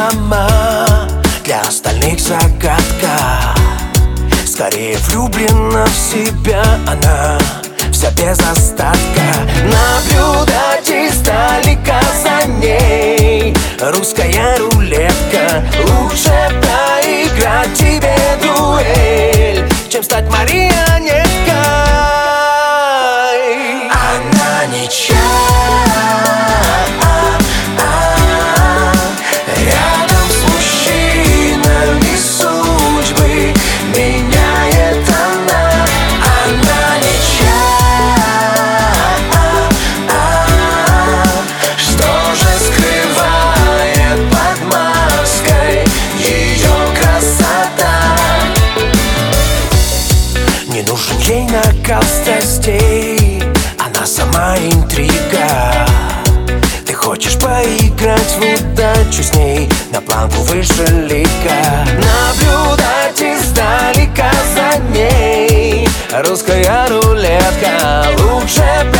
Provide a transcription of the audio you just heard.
сама, для остальных загадка. Скорее влюблена в себя она, вся без остатка. Наблюдать издалека за ней русская рулетка. Лучше проиграть тебе дуэль, чем стать марионеткой. Она ничья, рядом с мужчинами судьбы меняет она. Она ничья, что же скрывает под маской ее красота? Не нужен ей накал страстей, она сама интрига. Ты хочешь поиграть в удачу с ней, на планку выше лика. Наблюдать издалека за ней русская рулетка. Лучше